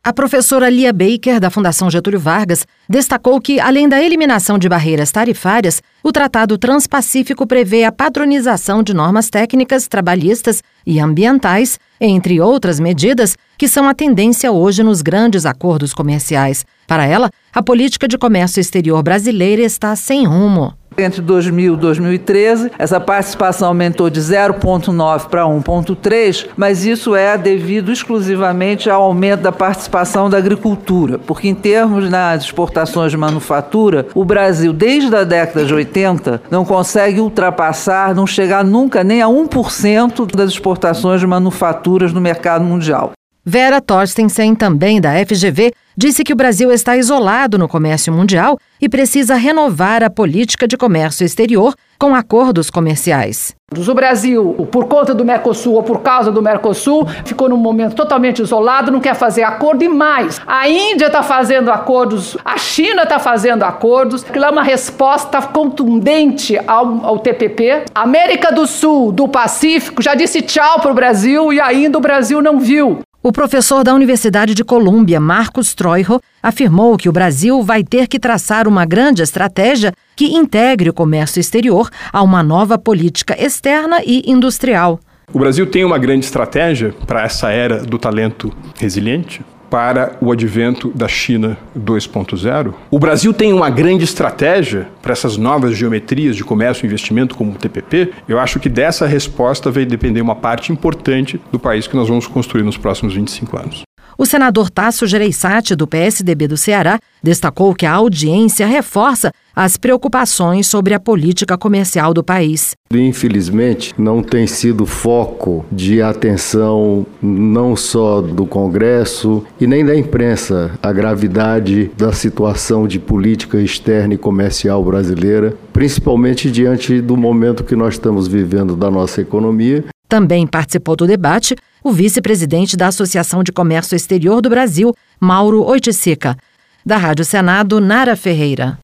A professora Lia Baker, da Fundação Getúlio Vargas, destacou que, além da eliminação de barreiras tarifárias, o Tratado Transpacífico prevê a padronização de normas técnicas, trabalhistas e ambientais, entre outras medidas, que são a tendência hoje nos grandes acordos comerciais. Para ela, a política de comércio exterior brasileira está sem rumo. Entre 2000 e 2013, essa participação aumentou de 0,9 para 1,3, mas isso é devido exclusivamente ao aumento da participação da agricultura, porque em termos das exportações de manufatura, o Brasil, desde a década de 80, não consegue ultrapassar, não chegar nunca nem a 1% das exportações de manufaturas no mercado mundial. Vera Torstensen, também da FGV, disse que o Brasil está isolado no comércio mundial e precisa renovar a política de comércio exterior com acordos comerciais. O Brasil, por conta do Mercosul ou por causa do Mercosul, ficou num momento totalmente isolado, não quer fazer acordo e mais. A Índia está fazendo acordos, a China está fazendo acordos, que é uma resposta contundente ao TPP. A América do Sul, do Pacífico, já disse tchau para o Brasil e ainda o Brasil não viu. O professor da Universidade de Colômbia, Marcos Troijo, afirmou que o Brasil vai ter que traçar uma grande estratégia que integre o comércio exterior a uma nova política externa e industrial. O Brasil tem uma grande estratégia para essa era do talento resiliente, para o advento da China 2.0. O Brasil tem uma grande estratégia para essas novas geometrias de comércio e investimento como o TPP. Eu acho que dessa resposta vai depender uma parte importante do país que nós vamos construir nos próximos 25 anos. O senador Tasso Gereissati, do PSDB do Ceará, destacou que a audiência reforça as preocupações sobre a política comercial do país. Infelizmente, não tem sido foco de atenção não só do Congresso e nem da imprensa a gravidade da situação de política externa e comercial brasileira, principalmente diante do momento que nós estamos vivendo da nossa economia. Também participou do debate o vice-presidente da Associação de Comércio Exterior do Brasil, Mauro Oiticica. Da Rádio Senado, Nara Ferreira.